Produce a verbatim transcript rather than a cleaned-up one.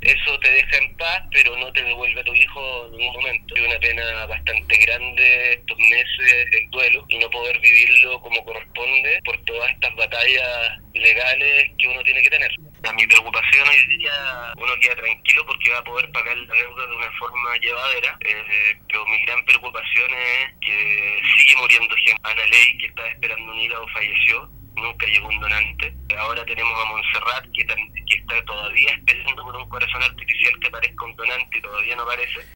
Eso te deja en paz, pero no te devuelve a tu hijo en ningún momento. Es una pena bastante grande estos meses el duelo y no poder vivirlo como corresponde por todas estas batallas legales que uno tiene que tener. A mi preocupación hoy día, uno queda tranquilo porque va a poder pagar la deuda de una forma llevadera, eh, pero mi gran preocupación es que sigue muriendo gente. Ana Ley, que estaba esperando un hígado, falleció, nunca llegó un donante. Ahora tenemos a Montserrat, que, tan, que está todavía esperando por un corazón artificial que aparezca un donante y todavía no aparece.